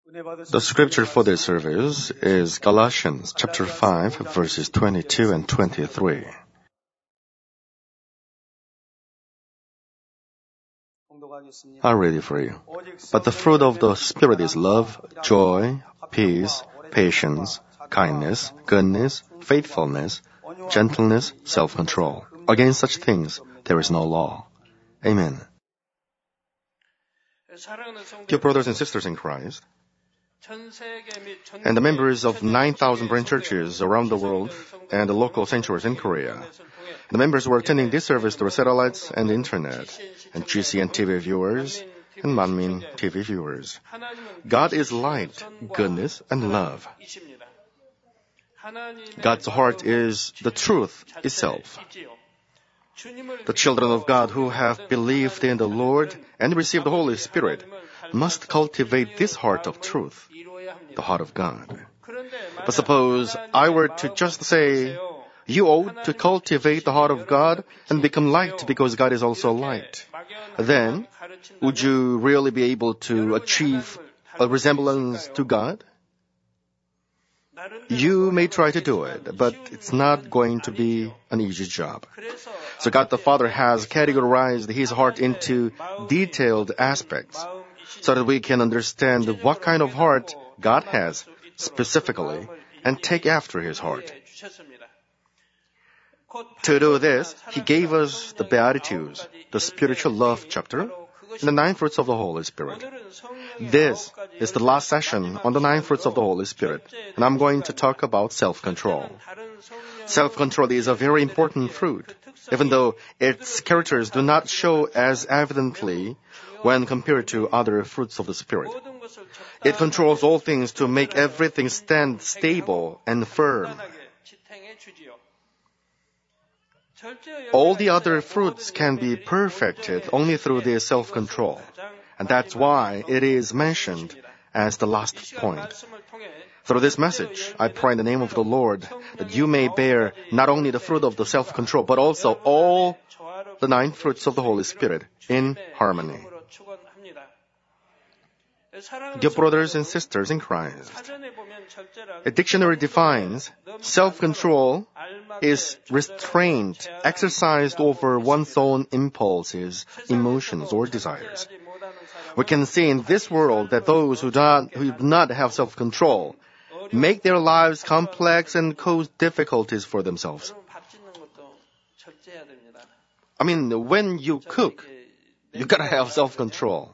The scripture for this service is Galatians chapter 5, verses 22 and 23. I'll read it for you. But the fruit of the Spirit is love, joy, peace, patience, kindness, goodness, faithfulness, gentleness, self-control. Against such things there is no law. Amen. Dear brothers and sisters in Christ, and the members of 9,000 branch churches around the world and the local sanctuaries in Korea, the members were attending this service through satellites and internet, and GCN TV viewers and Manmin TV viewers. God is light, goodness, and love. God's heart is the truth itself. The children of God who have believed in the Lord and received the Holy Spirit must cultivate this heart of truth, the heart of God. But suppose I were to just say, you ought to cultivate the heart of God and become light because God is also light. Then, would you really be able to achieve a resemblance to God? You may try to do it, but it's not going to be an easy job. So God the Father has categorized His heart into detailed aspects so that we can understand what kind of heart God has specifically and take after His heart. To do this, He gave us the Beatitudes, the spiritual love chapter, and the 9 fruits of the Holy Spirit. This is the last session on the 9 fruits of the Holy Spirit, and I'm going to talk about self-control. Self-control is a very important fruit, even though its characters do not show as evidently when compared to other fruits of the Spirit. It controls all things to make everything stand stable and firm. All the other fruits can be perfected only through this self-control. And that's why it is mentioned as the last point. Through this message, I pray in the name of the Lord that you may bear not only the fruit of the self-control, but also all the 9 fruits of the Holy Spirit in harmony. Dear brothers and sisters in Christ, a dictionary defines self-control is restraint exercised over one's own impulses, emotions, or desires. We can see in this world that those who do not have self-control make their lives complex and cause difficulties for themselves. I mean, when you cook, you gotta have self-control.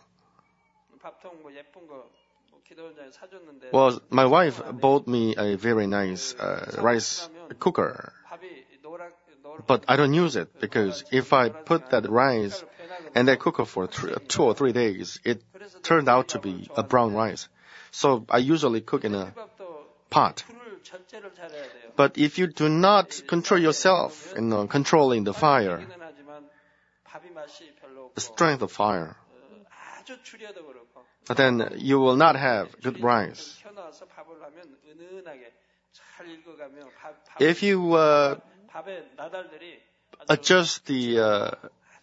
Well, my wife bought me a very nice rice cooker, but I don't use it because if I put that rice and I cook it for 2 or 3 days, it turned out to be a brown rice. So I usually cook in a pot. But if you do not control yourself in controlling the fire, the strength of fire, then you will not have good rice. If you adjust the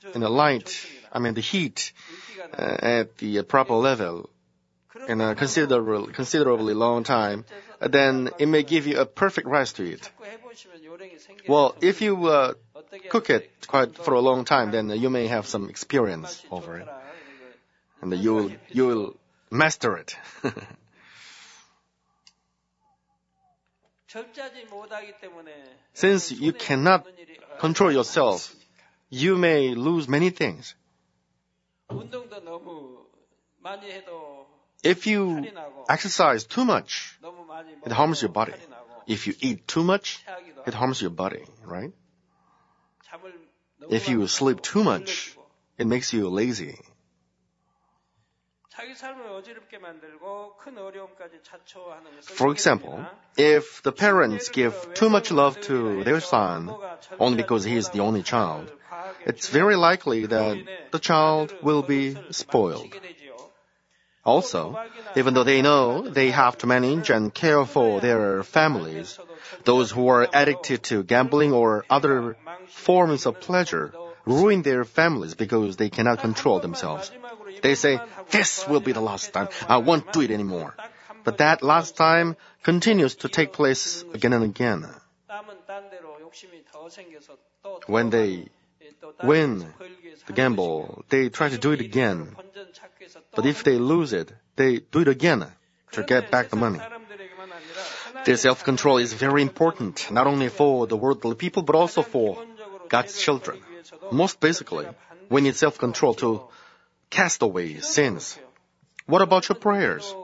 heat at the proper level in a considerably long time, then it may give you a perfect rice to eat. Well, if you cook it for a long time, then you may have some experience over it, and you will master it. Since you cannot control yourself, you may lose many things. If you exercise too much, it harms your body. If you eat too much, it harms your body, right? If you sleep too much, it makes you lazy. For example, if the parents give too much love to their son only because he is the only child, it's very likely that the child will be spoiled. Also, even though they know they have to manage and care for their families, those who are addicted to gambling or other forms of pleasure ruin their families because they cannot control themselves. They say, this will be the last time. I won't do it anymore. But that last time continues to take place again and again. When they win the gamble, they try to do it again. But if they lose it, they do it again to get back the money. This self-control is very important, not only for the worldly people, but also for God's children. Most basically, we need self-control to cast away sins. What about your prayers?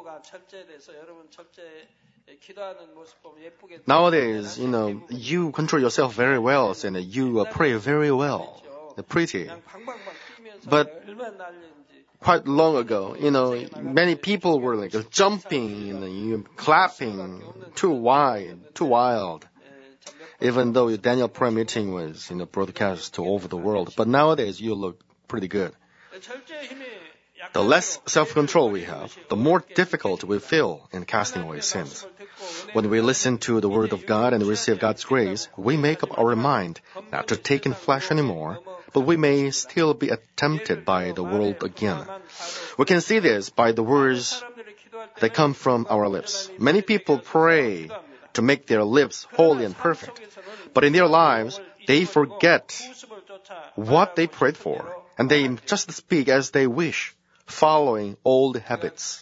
Nowadays, you control yourself very well, and you pray very well, pretty. But quite long ago, many people were like jumping, clapping, too wild. Even though your Daniel prayer meeting was, broadcast to all over the world. But nowadays, you look pretty good. The less self-control we have, the more difficult we feel in casting away sins. When we listen to the Word of God and receive God's grace, we make up our mind not to take in flesh anymore, but we may still be tempted by the world again. We can see this by the words that come from our lips. Many people pray to make their lips holy and perfect, but in their lives, they forget what they prayed for, and they just speak as they wish, following old habits.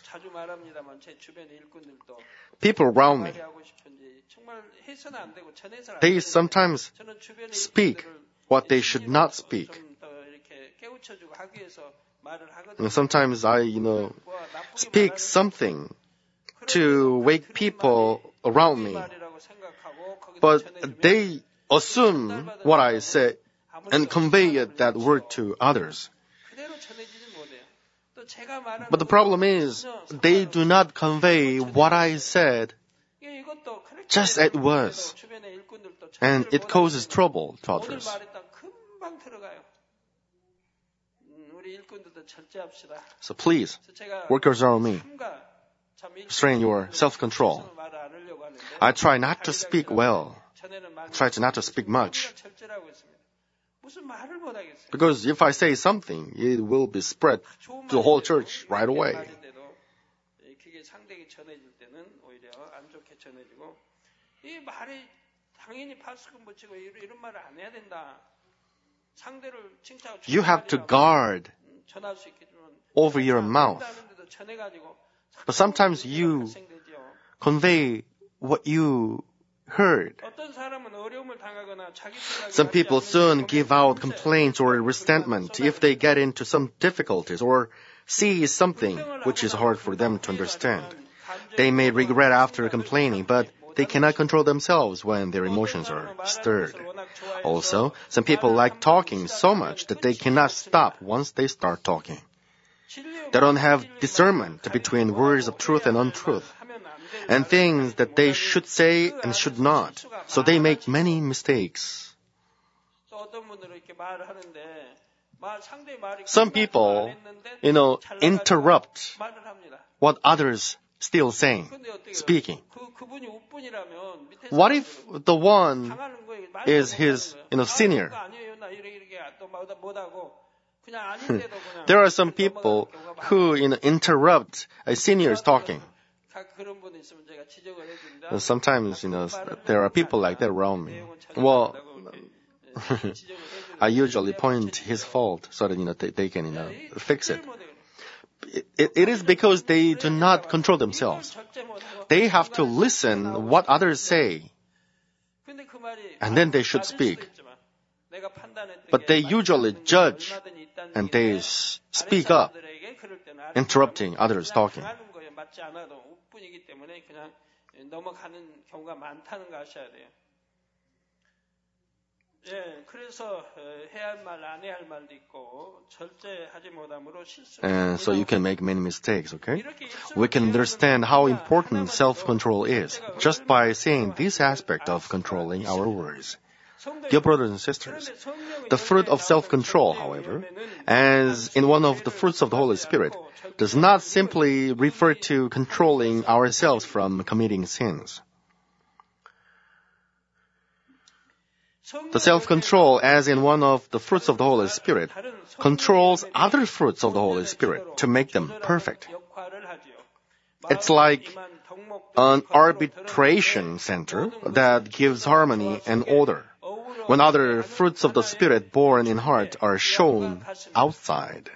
People around me, they sometimes speak what they should not speak. And sometimes I, speak something to wake people around me, but they assume what I say and convey that word to others. But the problem is, they do not convey what I said just as it was, and it causes trouble to others. So please, workers around me, strain your self-control. I try not to speak well. I try not to speak much. Because if I say something, it will be spread to the whole church right away. You have to guard over your mouth. But sometimes you convey what you heard. Some people soon give out complaints or resentment if they get into some difficulties or see something which is hard for them to understand. They may regret after complaining, but they cannot control themselves when their emotions are stirred. Also, some people like talking so much that they cannot stop once they start talking. They don't have discernment between words of truth and untruth, and things that they should say and should not. So they make many mistakes. Some people, interrupt what others still speaking. What if the one is his, senior? There are some people who, interrupt a senior's talking. Sometimes, there are people like that around me. Well, I usually point his fault so that, they can, fix it. It is because they do not control themselves. They have to listen what others say, and then they should speak. But they usually judge, and they speak up, interrupting others talking. And so you can make many mistakes, okay? We can understand how important self-control is just by seeing this aspect of controlling our words. Dear brothers and sisters, the fruit of self-control, however, as in one of the fruits of the Holy Spirit, does not simply refer to controlling ourselves from committing sins. The self-control, as in one of the fruits of the Holy Spirit, controls other fruits of the Holy Spirit to make them perfect. It's like an arbitration center that gives harmony and order. When other fruits of the Spirit born in heart are shown outside.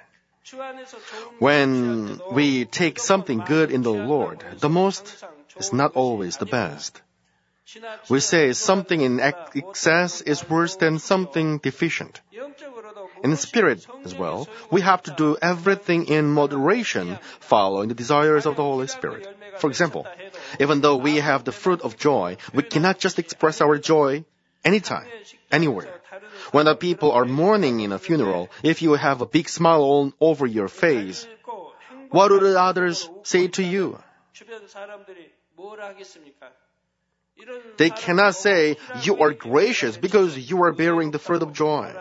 When we take something good in the Lord, the most is not always the best. We say something in excess is worse than something deficient. In spirit as well, we have to do everything in moderation, following the desires of the Holy Spirit. For example, even though we have the fruit of joy, we cannot just express our joy anytime, anywhere. When the people are mourning in a funeral, if you have a big smile all over your face, what would others say to you? They cannot say, you are gracious because you are bearing the fruit of joy.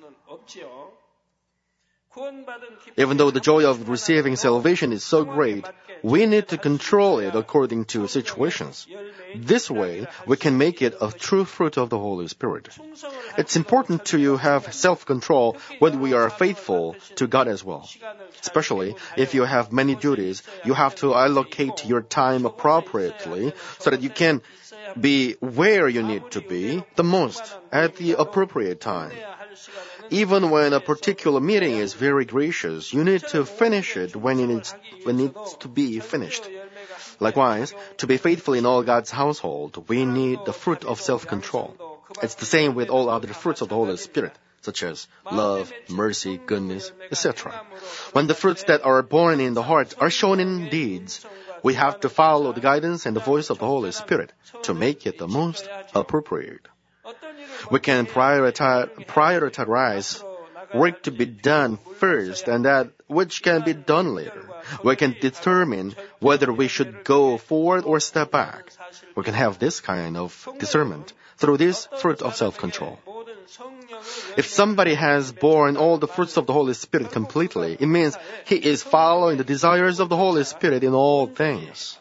Even though the joy of receiving salvation is so great, we need to control it according to situations. This way, we can make it a true fruit of the Holy Spirit. It's important to have self-control when we are faithful to God as well. Especially if you have many duties, you have to allocate your time appropriately so that you can be where you need to be the most at the appropriate time. Even when a particular meeting is very gracious, you need to finish it when it needs to be finished. Likewise, to be faithful in all God's household, we need the fruit of self-control. It's the same with all other fruits of the Holy Spirit, such as love, mercy, goodness, etc. When the fruits that are born in the heart are shown in deeds, we have to follow the guidance and the voice of the Holy Spirit to make it the most appropriate. We can prioritize work to be done first and that which can be done later. We can determine whether we should go forward or step back. We can have this kind of discernment through this fruit of self-control. If somebody has borne all the fruits of the Holy Spirit completely, it means he is following the desires of the Holy Spirit in all things.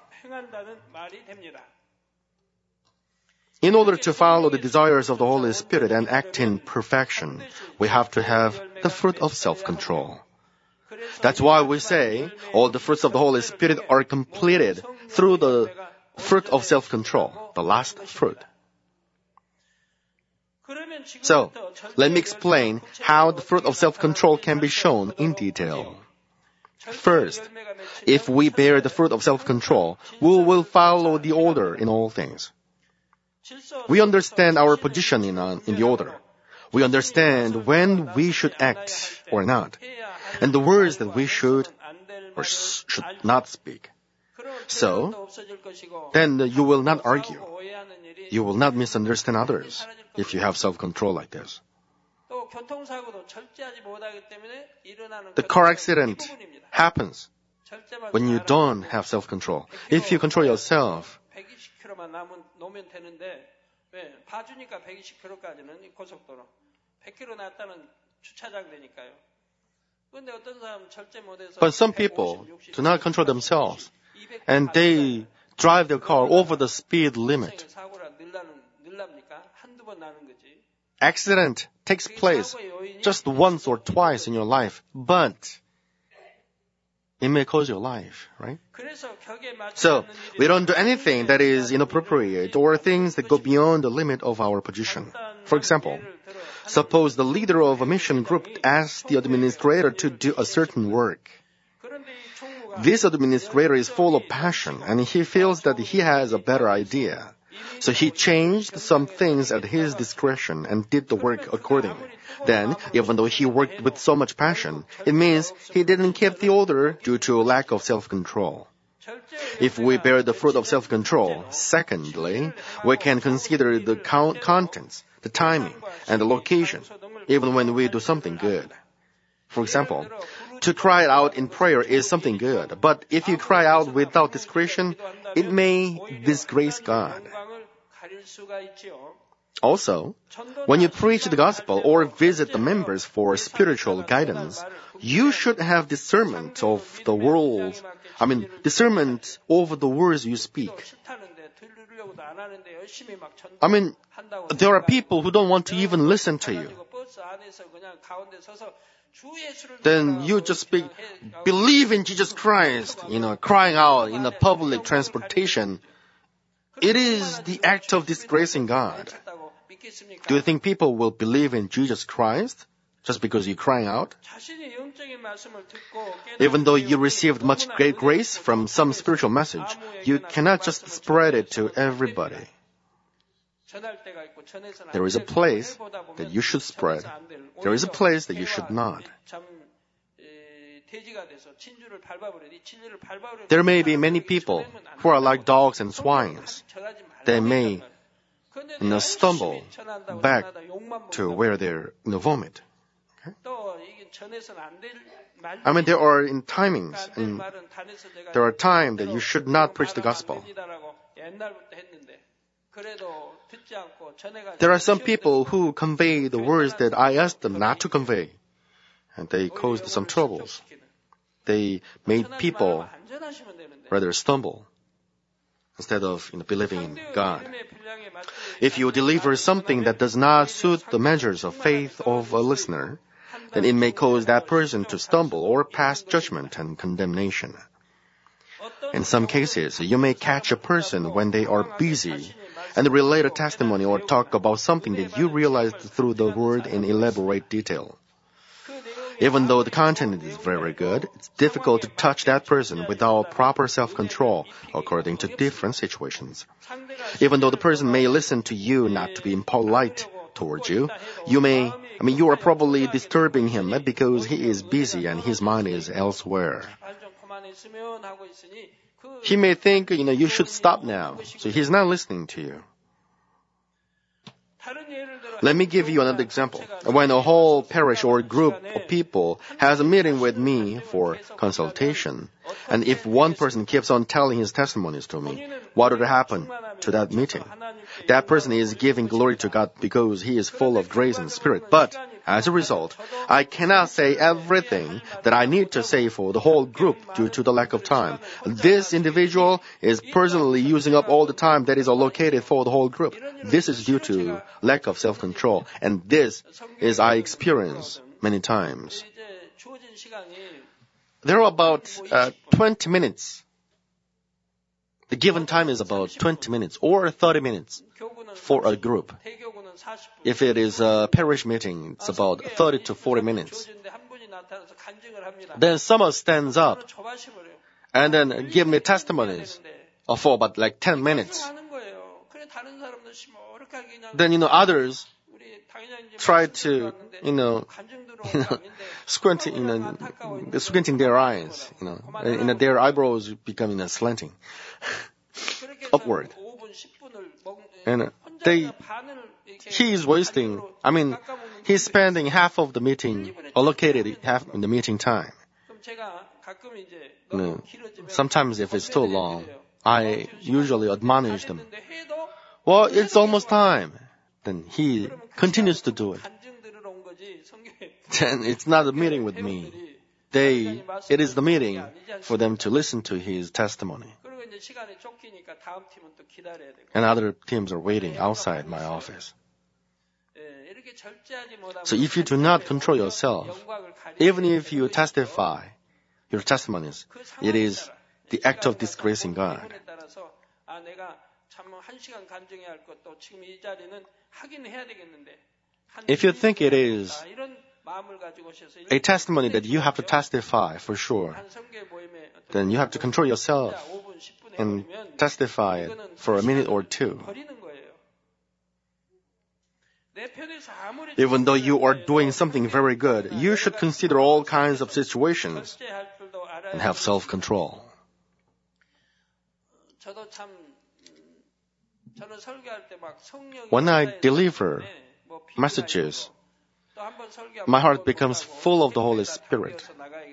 In order to follow the desires of the Holy Spirit and act in perfection, we have to have the fruit of self-control. That's why we say all the fruits of the Holy Spirit are completed through the fruit of self-control, the last fruit. So, let me explain how the fruit of self-control can be shown in detail. First, if we bear the fruit of self-control, we will follow the order in all things. We understand our position in the order. We understand when we should act or not, and the words that we should or should not speak. So, then you will not argue. You will not misunderstand others if you have self-control like this. The car accident happens when you don't have self-control. If you control yourself, but some people do not control themselves and they drive their car over the speed limit. Accident takes place just once or twice in your life, but it may cause your life, right? So, we don't do anything that is inappropriate or things that go beyond the limit of our position. For example, suppose the leader of a mission group asks the administrator to do a certain work. This administrator is full of passion and he feels that he has a better idea. So he changed some things at his discretion and did the work accordingly. Then, even though he worked with so much passion, it means he didn't keep the order due to a lack of self-control. If we bear the fruit of self-control, secondly, we can consider the contents, the timing, and the location, even when we do something good. For example, to cry out in prayer is something good, but if you cry out without discretion, it may disgrace God. Also, when you preach the gospel or visit the members for spiritual guidance, you should have discernment over the words you speak. There are people who don't want to even listen to you. then you just believe in Jesus Christ, crying out in the public transportation. It is the act of disgracing God. Do you think people will believe in Jesus Christ just because you're crying out? Even though you received much great grace from some spiritual message, you cannot just spread it to everybody. There is a place that you should spread. There is a place that you should not. There may be many people who are like dogs and swines. They may stumble back to where they're vomit. Okay? There are in timings, and there are times that you should not preach the gospel. There are some people who convey the words that I asked them not to convey, and they caused some troubles. They made people rather stumble instead of believing in God. If you deliver something that does not suit the measures of faith of a listener, then it may cause that person to stumble or pass judgment and condemnation. In some cases, you may catch a person when they are busy and relate a testimony or talk about something that you realized through the word in elaborate detail. Even though the content is very good, it's difficult to touch that person without proper self-control according to different situations. Even though the person may listen to you not to be impolite towards you, you are probably disturbing him because he is busy and his mind is elsewhere. He may think, you should stop now, so he's not listening to you. Let me give you another example. When a whole parish or group of people has a meeting with me for consultation, and if one person keeps on telling his testimonies to me, what would happen to that meeting? That person is giving glory to God because he is full of grace and spirit. But as a result, I cannot say everything that I need to say for the whole group due to the lack of time. This individual is personally using up all the time that is allocated for the whole group. This is due to lack of self-control, and this is I experience many times. There are about 20 minutes. The given time is about 20 minutes or 30 minutes for a group. If it is a parish meeting, it's about 30 to 40 minutes. Then someone stands up and then give me testimonies for about 10 minutes. Then, others try to, squinting their eyes, their eyebrows becoming slanting upward. And he's wasting, he's spending half of the meeting, allocated half in the meeting time. Sometimes if it's too long, I usually admonish them. Well, it's almost time. Then he continues to do it. Then it's not a meeting with me. It is the meeting for them to listen to his testimony. And other teams are waiting outside my office. So if you do not control yourself, even if you testify your testimonies, it is the act of disgracing God. If you think it is a testimony that you have to testify for sure, then you have to control yourself and testify it for a minute or two. Even though you are doing something very good, you should consider all kinds of situations and have self-control. When I deliver messages, my heart becomes full of the Holy Spirit.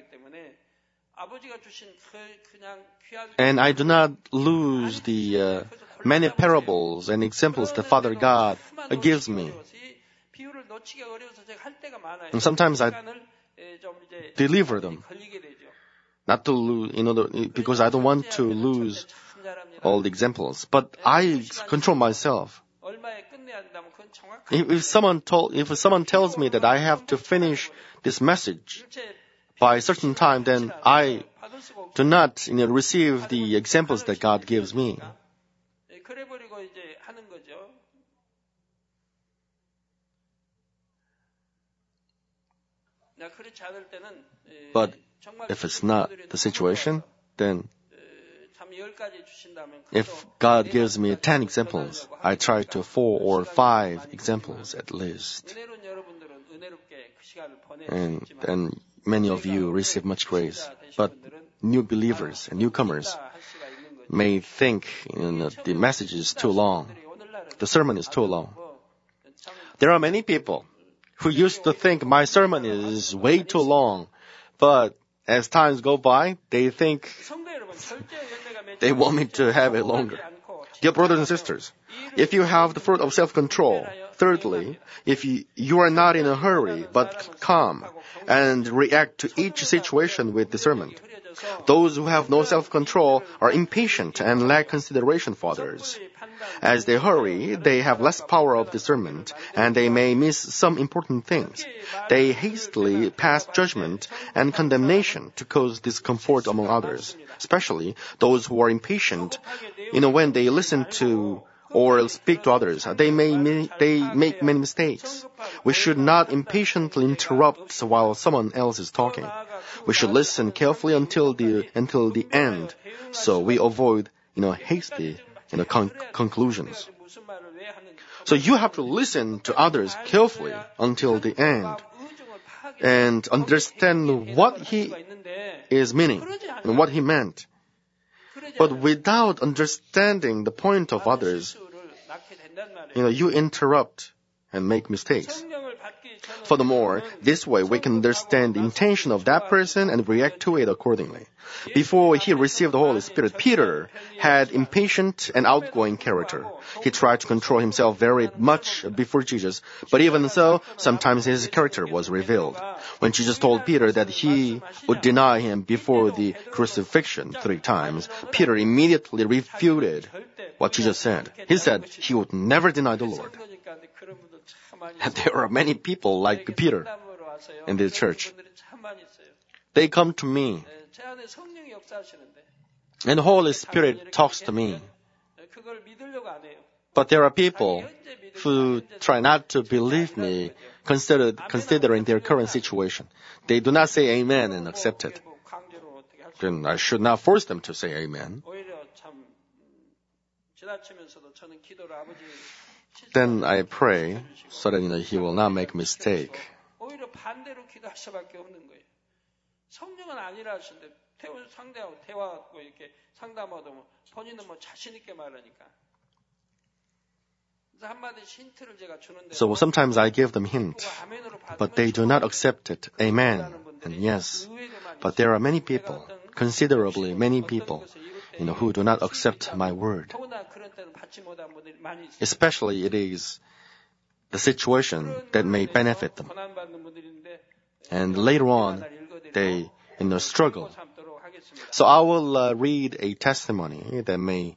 And I do not lose the many parables and examples that Father God gives me. And sometimes I deliver them, not to lose, because I don't want to lose all the examples. But I control myself. If someone tells me that I have to finish this message by a certain time, then I do not receive the examples that God gives me. But if it's not the situation, then if God gives me 10 examples, I try to 4 or 5 examples at least. And many of you receive much grace. But new believers and newcomers may think the message is too long. The sermon is too long. There are many people who used to think my sermon is way too long. But as times go by, they think they want me to have it longer. Dear brothers and sisters, if you have the fruit of self-control, thirdly, if you are not in a hurry but calm and react to each situation with discernment, those who have no self-control are impatient and lack consideration for others. As they hurry, they have less power of discernment, and they may miss some important things. They hastily pass judgment and condemnation to cause discomfort among others, especially those who are impatient. When they listen to or speak to others, they make many mistakes. We should not impatiently interrupt while someone else is talking. We should listen carefully until the end, so we avoid hasty conclusions. So you have to listen to others carefully until the end and understand what he is meaning and what he meant. But without understanding the point of others, you interrupt and make mistakes. Furthermore, this way we can understand the intention of that person and react to it accordingly. Before he received the Holy Spirit, Peter had impatient and outgoing character. He tried to control himself very much before Jesus, but even so, sometimes his character was revealed. When Jesus told Peter that he would deny him before the crucifixion 3 times, Peter immediately refuted what Jesus said. He said he would never deny the Lord. And there are many people like Peter in the church. They come to me, and the Holy Spirit talks to me. But there are people who try not to believe me, considering their current situation. They do not say amen and accept it. Then I should not force them to say amen. Then I pray so that he will not make mistake. 성령은 아니라 하시는데 상대하고 대화하고 이렇게 상담하다 보면 본인은 자신 있게 말하니까. So sometimes I give them hint, but they do not accept it. Amen and yes. But there are many people, considerably many people, who do not accept my word. Especially it is the situation that may benefit them. And later on, they struggle. So I will read a testimony that may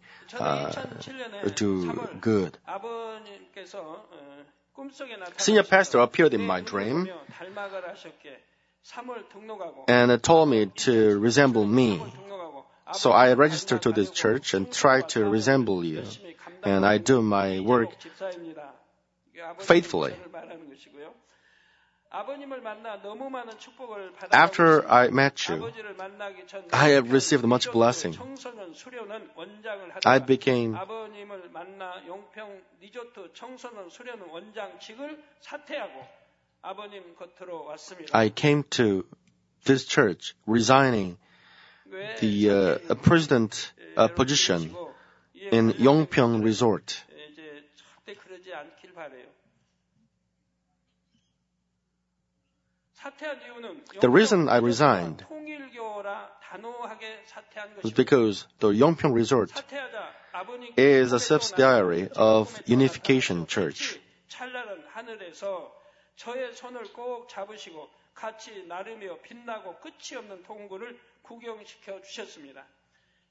do good. Senior pastor appeared in my dream and told me to resemble me. So I registered to this church and tried to resemble you. And I do my work faithfully. After I met you, I have received much blessing. I became I came to this church resigning the president position in Yongpyeong Resort. The reason I resigned was because the Yongpyeong Resort is a subsidiary of Unification Church.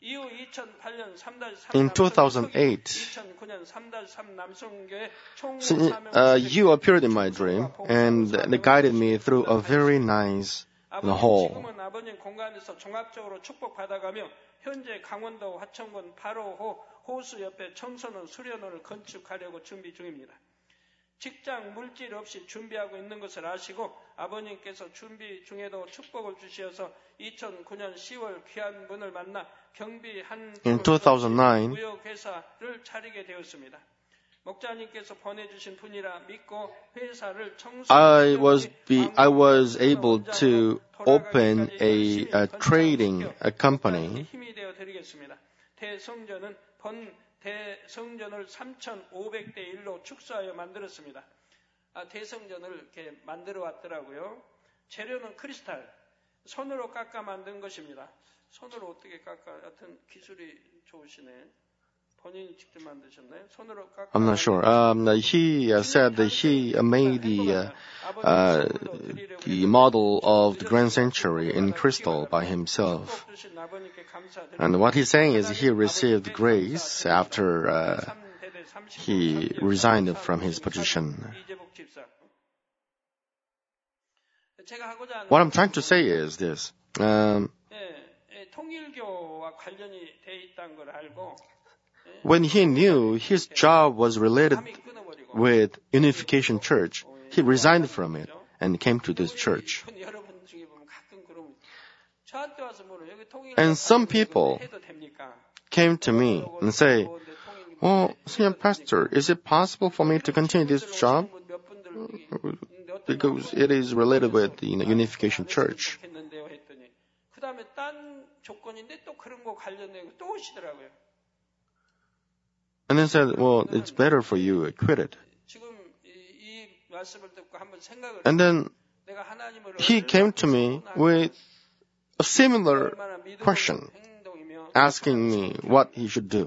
이후 2008년 3-3 In 2008, 2009년 3-3 남성교회 you appeared in my dream and guided me through a very nice hall. 지금은 아버님 공간에서 종합적으로 축복받아가며 현재 강원도 화천군 8호 호수 옆에 청소년 수련원을 건축하려고 준비 중입니다. 직장 물질 없이 준비하고 있는 것을 아시고 아버님께서 준비 중에도 축복을 주시어서 2009년 10월 귀한 분을 만나 경비 한 In 2009, 무역회사를 차리게 되었습니다. 목자님께서 보내주신 분이라 믿고 회사를 I was able to open a trading company. 힘이 되어 드리겠습니다. 대성전은 대성전을 3,500대 1로 축소하여 만들었습니다. 대성전을 이렇게 만들어 왔더라고요. 재료는 크리스탈, 손으로 깎아 만든 것입니다. 손으로 어떻게 깎아? 하여튼 기술이 좋으시네. 본인이 직접 만드셨나요? 손으로 깎아. I'm not sure. He said that he made the model of the Grand Sanctuary in crystal by himself. And what he's saying is he received grace after he resigned from his position. What I'm trying to say is this. 통일교와 관련이 돼 있다는 걸 알고 When he knew his job was related with Unification Church, he resigned from it and came to this church. And some people came to me and say, "Oh, Senior Pastor, is it possible for me to continue this job? Because it is related with the Unification Church." 그다음에 딴 조건인데 또 그런 거 관련된 또 오시더라고요. And then said, "Well, it's better for you to quit it." And then he came to me with a similar question, asking me what he should do.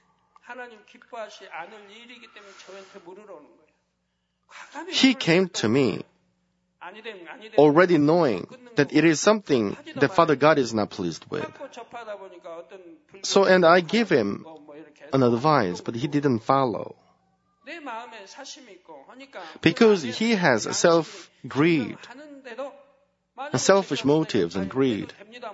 He came to me already knowing that it is something that Father God is not pleased with. So, and I gave him an advice, but he didn't follow. Because he has self-greed, selfish motives and greed.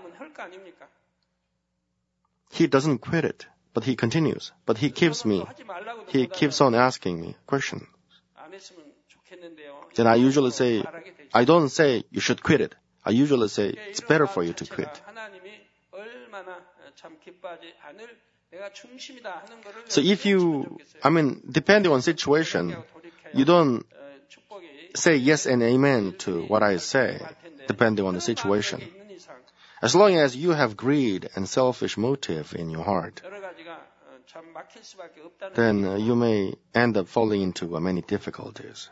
He doesn't quit it, but he continues. But he keeps on asking me questions. Then I usually say, I don't say you should quit it. I usually say it's better for you to quit. So depending on situation, you don't say yes and amen to what I say, depending on the situation. As long as you have greed and selfish motive in your heart, then you may end up falling into many difficulties.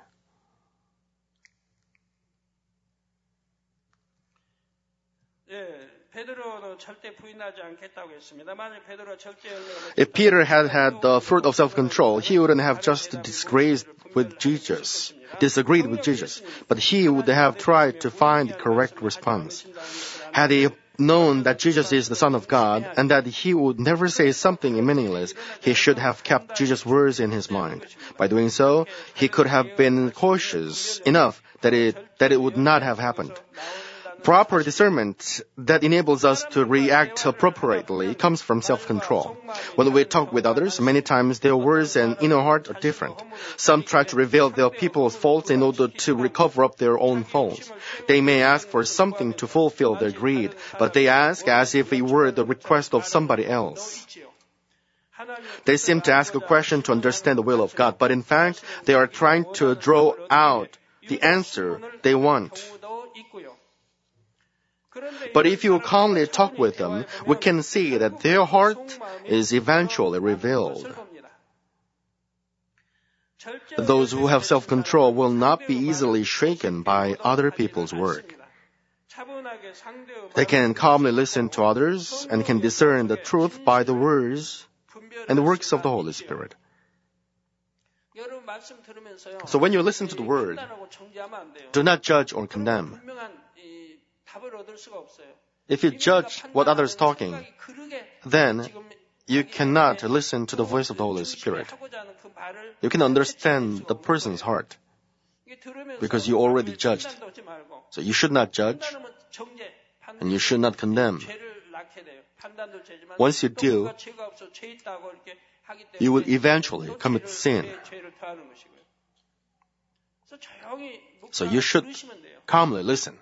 If Peter had had the fruit of self-control, he wouldn't have just disagreed with Jesus. But he would have tried to find the correct response. Had he known that Jesus is the Son of God and that he would never say something meaningless, he should have kept Jesus' words in his mind. By doing so, he could have been cautious enough that it would not have happened. Proper discernment that enables us to react appropriately comes from self-control. When we talk with others, many times their words and inner heart are different. Some try to reveal their people's faults in order to recover up their own faults. They may ask for something to fulfill their greed, but they ask as if it were the request of somebody else. They seem to ask a question to understand the will of God, but in fact, they are trying to draw out the answer they want. But if you calmly talk with them, we can see that their heart is eventually revealed. Those who have self-control will not be easily shaken by other people's work. They can calmly listen to others and can discern the truth by the words and the works of the Holy Spirit. So when you listen to the word, do not judge or condemn. If you judge what others talking, then you cannot listen to the voice of the Holy Spirit. You can understand the person's heart because you already judged. So you should not judge and you should not condemn. Once you do, you will eventually commit sin. So you should calmly listen.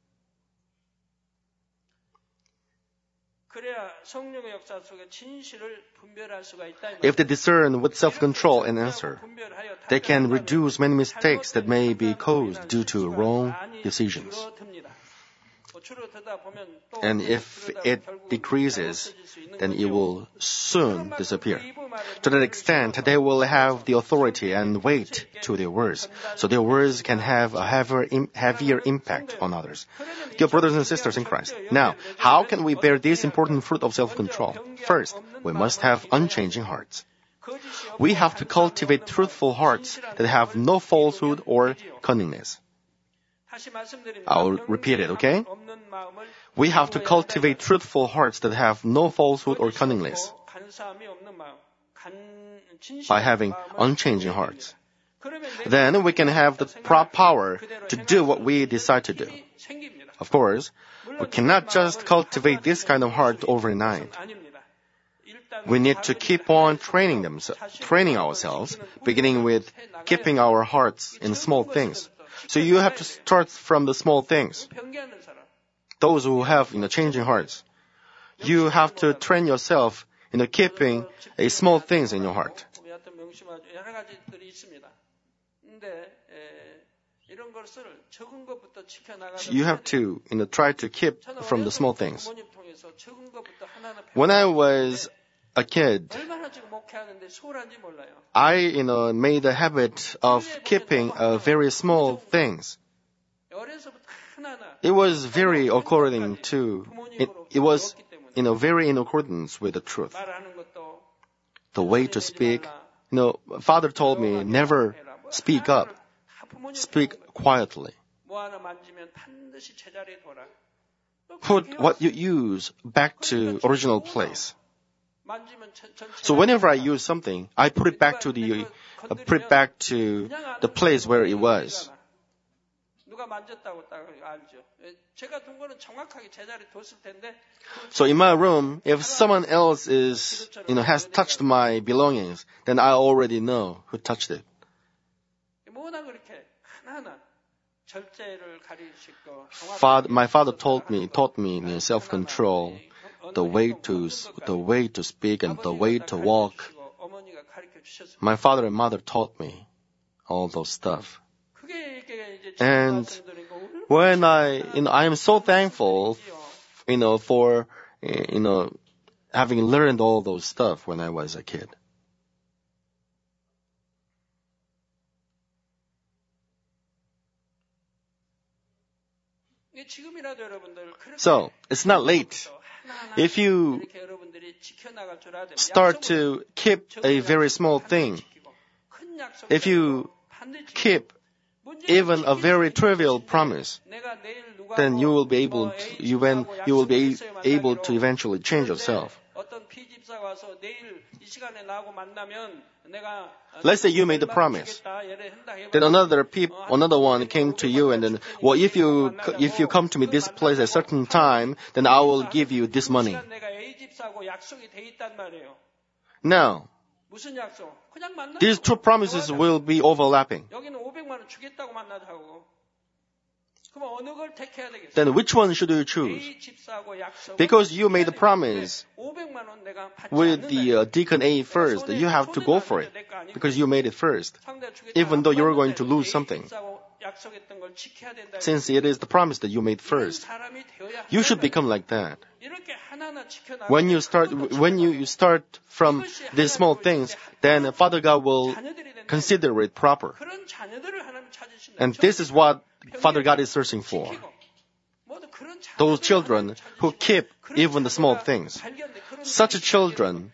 If they discern with self-control and answer, they can reduce many mistakes that may be caused due to wrong decisions. And if it decreases, then it will soon disappear. To that extent, they will have the authority and weight to their words, so their words can have a heavier impact on others. Dear brothers and sisters in Christ, now, how can we bear this important fruit of self-control? First, we must have unchanging hearts. We have to cultivate truthful hearts that have no falsehood or cunningness. I'll repeat it, okay? We have to cultivate truthful hearts that have no falsehood or cunningness by having unchanging hearts. Then we can have the power to do what we decide to do. Of course, we cannot just cultivate this kind of heart overnight. We need to keep on training ourselves, beginning with keeping our hearts in small things. So you have to start from the small things. Those who have changing hearts, you have to train yourself in keeping small things in your heart. You have to try to keep from the small things. When I was a kid, I made a habit of keeping very small things. It was very according to it was very in accordance with the truth. The way to speak, Father told me never speak up. Speak quietly. Put what you use back to original place. So whenever I use something, I put it back to the place where it was. So in my room, if someone else has touched my belongings, then I already know who touched it. My father taught me in self-control, the way to speak and the way to walk. My father and mother taught me all those stuff. And when I am so thankful, for having learned all those stuff when I was a kid. So, it's not late. If you start to keep a very small thing, if you keep even a very trivial promise, then you will be able to eventually change yourself. Let's say you made a promise. Then another one came to you and then, if you come to me this place at a certain time, then I will give you this money. Now, these two promises will be overlapping. Then which one should you choose? Because you made a promise with the deacon A first, you have to go for it because you made it first, even though you're going to lose something. Since it is the promise that you made first, you should become like that. When you start from these small things, then Father God will consider it proper. And this is what Father God is searching for. Those children who keep even the small things. Such children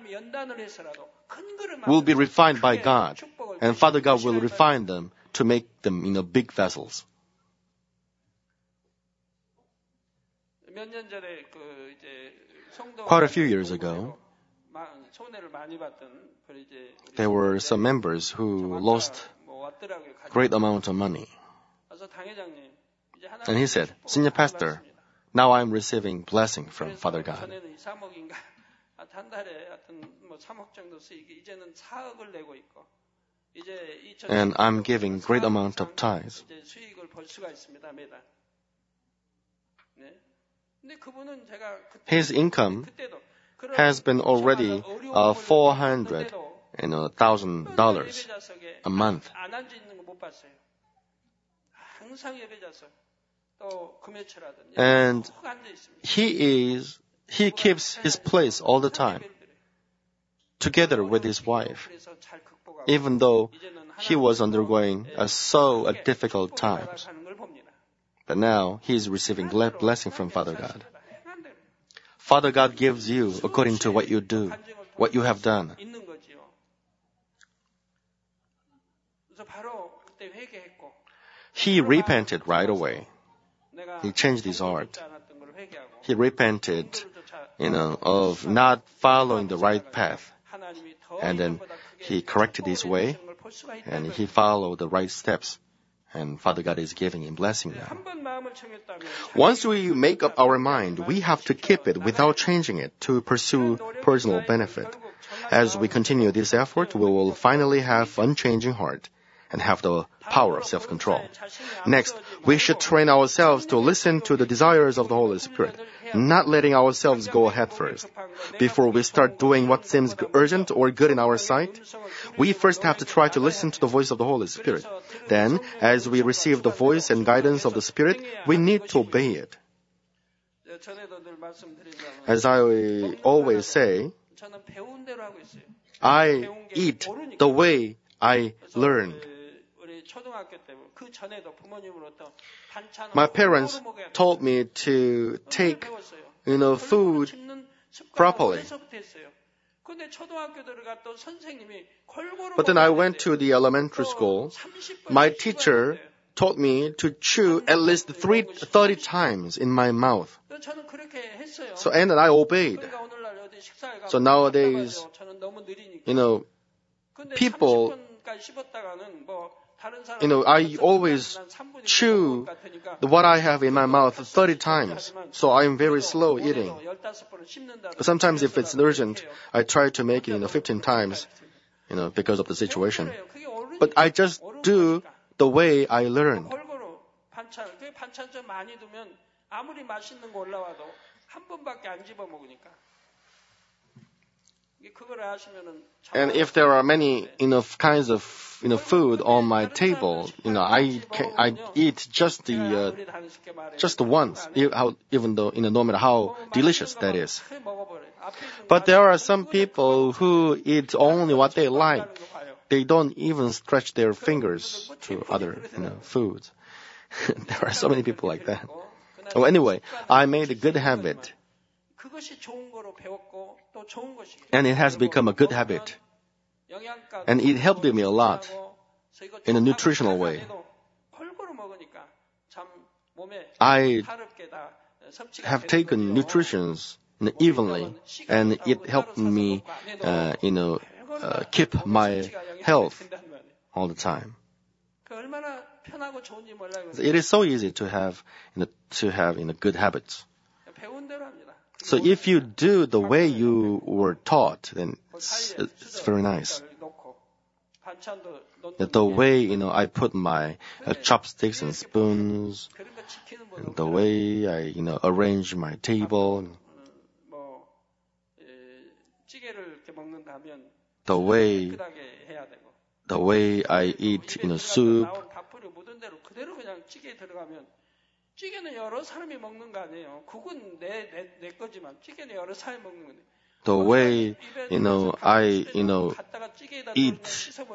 will be refined by God, and Father God will refine them to make them big vessels. 몇 년 전에 이제 성도 Quite a few years ago, 손해를 많이 받던 이제 there were some members who lost 왔더라고요. great amount of money. 그래서 당회장님 이제 하나 And he said, Senior Pastor, now I'm receiving blessing from Father God. 전에는 3억인가 한 달에 하여튼 3억 정도 수익이 이제는 4억을 내고 있고 이제 And I'm giving great amount of tithes. 이제 수익을 벌 수가 있습니다. 매달. 네. 근데 그분은 제가 His income 그때도 has been already $400,000 a month. 안 앉아 있는 거 못 봤어요. 항상 예배자석 또 금요철하든 And 꼭 앉아 있습니다. he keeps his place all the time, together with his wife, 그래서 잘 극복하고 even though 이제는 he was undergoing so difficult times. 하는 걸 봅니다. But now he is receiving blessing from Father God. Father God gives you according to what you do, what you have done. 있는 거지요. 그래서 바로 그때 회개했고 He repented right away. 내가 He changed his heart. 않았던 걸 회개하고 He repented, of not following the right path. 하나님이 더 And then 이전보다 크게 he corrected his way, 걸 볼 수가 있다는 and 거예요. he followed the right steps. And Father God is giving him blessing now. 한번 마음을 정했다면 Once we make up our mind, we have to keep it without changing it to pursue personal benefit. As we continue this effort, we will finally have unchanging heart and have the power of self-control. Next, we should train ourselves to listen to the desires of the Holy Spirit, not letting ourselves go ahead first. Before we start doing what seems urgent or good in our sight, we first have to try to listen to the voice of the Holy Spirit. Then, as we receive the voice and guidance of the Spirit, we need to obey it. 전에도 늘 말씀드리자면 As I always say, 저는 배운 대로 하고 있어요. I eat the way I learned. 우리 초등학교 때 그 전에도 부모님으로부터 반찬을 My parents told me to take, food properly. 근데 초등학교 들어갔던 선생님이 골고루 But then I went to the elementary school. My teacher taught me to chew at least 30 times in my mouth. 저는 그렇게 했어요. So, and I obeyed. 그러니까 오늘날 어디 식사에 가면 So nowadays, 저는 너무 느리니까. 근데 people, 30분까지 씹었다가는 다른 사람 I always chew what I have in my mouth 30 times. So I'm very slow eating. But sometimes if it's urgent, I try to make it, 15 times, because of the situation. But I just do the way I learned. 골고루 반찬 좀 많이 두면 아무리 맛있는 거 올라와도 한 번밖에 안 집어 먹으니까. 그거를 하시면은 And if there are many, kinds of, food on my table, I eat just once, even though, no matter how delicious that is. But there are some people who eat only what they like. They don't even stretch their fingers to other, foods. There are so many people like that. Well, anyway, I made a good habit. And it has become a good habit. And it helped me a lot in a nutritional way. I have taken nutrition evenly, and it helped me, keep my health all the time. It is so easy to have good habits. So if you do the way you were taught, then it's very nice. The way, I put my chopsticks and spoons, and the way I, arrange my table, the way I eat, soup. 찌개는 여러 사람이 먹는 거 아니에요. 국은 내 거지만 찌개는 여러 사람이 먹는 거네. The way, I, eat.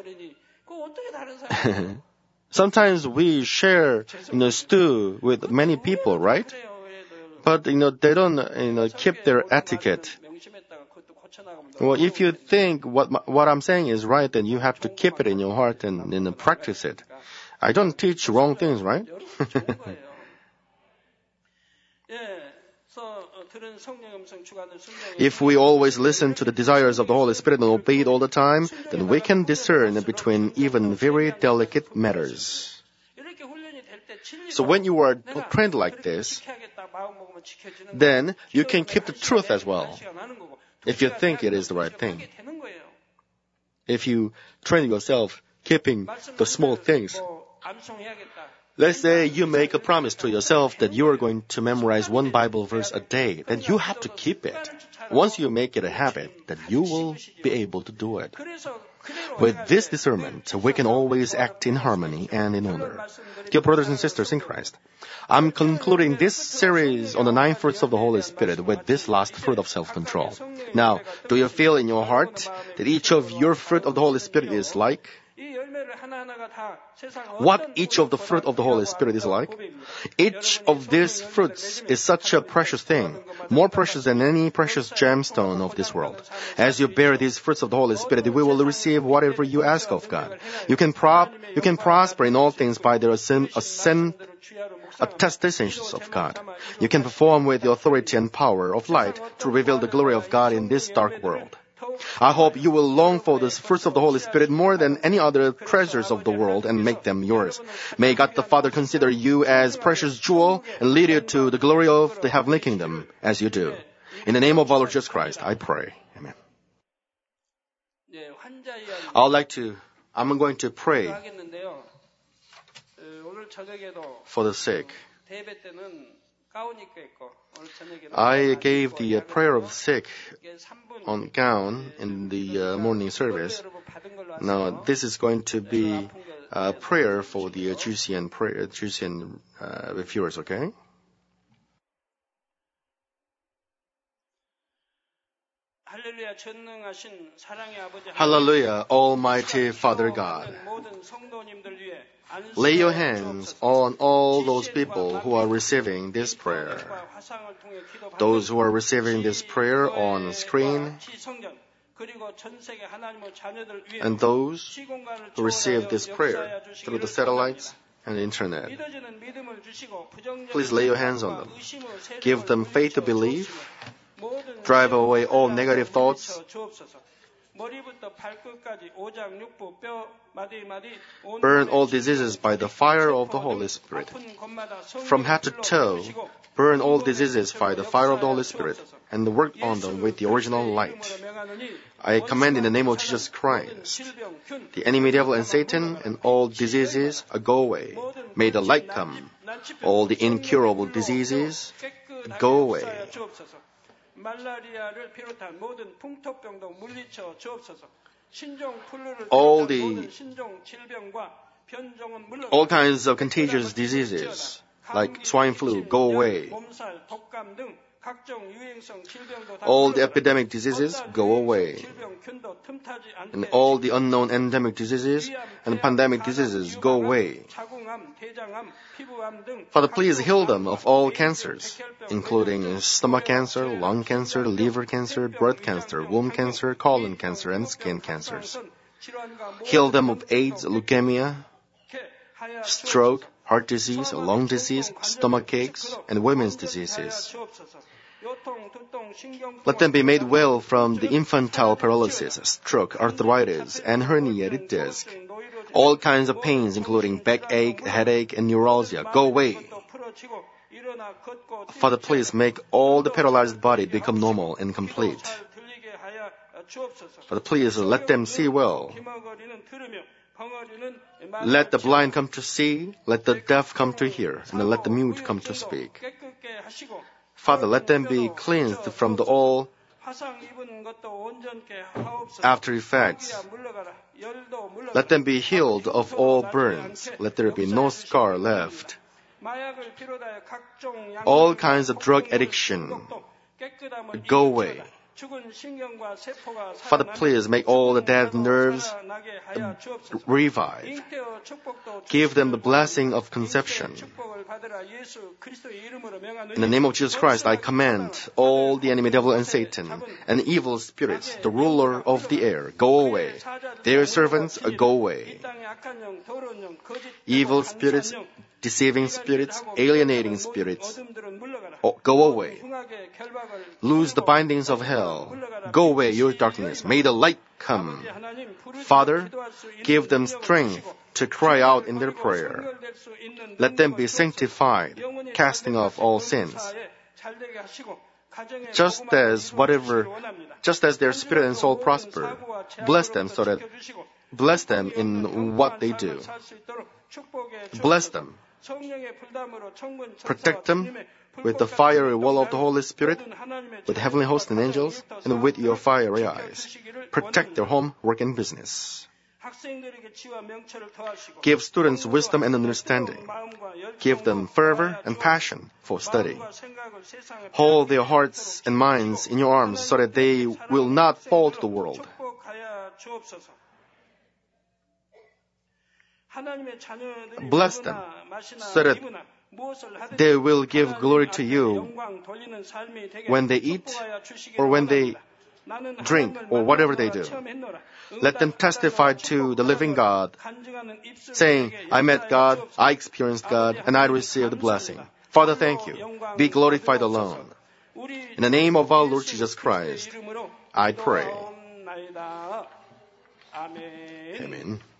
Sometimes we share, stew with many people, right? But, they don't, keep their etiquette. Well, if you think what I'm saying is right, then you have to keep it in your heart and practice it. I don't teach wrong things, right? If we always listen to the desires of the Holy Spirit and obey it all the time, then we can discern between even very delicate matters. So when you are trained like this, then you can keep the truth as well, if you think it is the right thing. If you train yourself keeping the small things, let's say you make a promise to yourself that you are going to memorize one Bible verse a day, then you have to keep it. Once you make it a habit, then you will be able to do it. With this discernment, we can always act in harmony and in honor. Dear brothers and sisters in Christ, I'm concluding this series on the 9 fruits of the Holy Spirit with this last fruit of self-control. Now, do you feel in your heart that each of your fruit of the Holy Spirit is like? What each of the fruit of the Holy Spirit is like? Each of these fruits is such a precious thing, more precious than any precious gemstone of this world. As you bear these fruits of the Holy Spirit, we will receive whatever you ask of God. You can prosper in all things by the attestations of God. You can perform with the authority and power of light to reveal the glory of God in this dark world. I hope you will long for the fruits of the Holy Spirit more than any other treasures of the world and make them yours. May God the Father consider you as precious jewel and lead you to the glory of the heavenly kingdom as you do. In the name of our Lord Jesus Christ, I pray. Amen. I'm going to pray for the sick. I gave the prayer of sick on gown in the morning service. Now, this is going to be a prayer for the Jusian viewers, okay? Hallelujah, Almighty Father God. Lay your hands on all those people who are receiving this prayer. Those who are receiving this prayer on screen, and those who receive this prayer through the satellites and the internet. Please lay your hands on them. Give them faith to believe. Drive away all negative thoughts. Burn all diseases by the fire of the Holy Spirit. From head to toe, burn all diseases by the fire of the Holy Spirit and work on them with the original light. I command in the name of Jesus Christ, the enemy devil and Satan and all diseases go away. May the light come. All the incurable diseases go away. All kinds of contagious diseases like swine flu go away. All the epidemic diseases go away. And all the unknown endemic diseases and pandemic diseases go away. Father, please heal them of all cancers, including stomach cancer, lung cancer, liver cancer, breast cancer, womb cancer, colon cancer, and skin cancers. Heal them of AIDS, leukemia, stroke, heart disease, lung disease, stomach aches, and women's diseases. Let them be made well from the infantile paralysis, stroke, arthritis, and herniated disc. All kinds of pains, including backache, headache, and neuralgia, go away. Father, please make all the paralyzed body become normal and complete. Father, please let them see well. Let the blind come to see, let the deaf come to hear, and let the mute come to speak. Father, let them be cleansed from all after effects. Let them be healed of all burns. Let there be no scar left. All kinds of drug addiction go away. Father, please make all the dead nerves revive. Give them the blessing of conception. In the name of Jesus Christ, I command all the enemy devil and Satan and evil spirits, the ruler of the air, go away. Their servants, go away. Evil spirits, deceiving spirits, alienating spirits, go away. Loose the bindings of hell. Go away, your darkness. May the light come. Father, give them strength to cry out in their prayer. Let them be sanctified, casting off all sins. Just as their spirit and soul prosper, bless them in what they do. Bless them. Protect them with the fiery wall of the Holy Spirit, with heavenly hosts and angels, and with your fiery eyes. Protect their home, work, and business. Give students wisdom and understanding. Give them fervor and passion for study. Hold their hearts and minds in your arms so that they will not fall to the world. Bless them so that they will give glory to you when they eat or when they drink or whatever they do. Let them testify to the living God, saying, I met God, I experienced God, and I received the blessing. Father, thank you. Be glorified alone. In the name of our Lord Jesus Christ, I pray. Amen.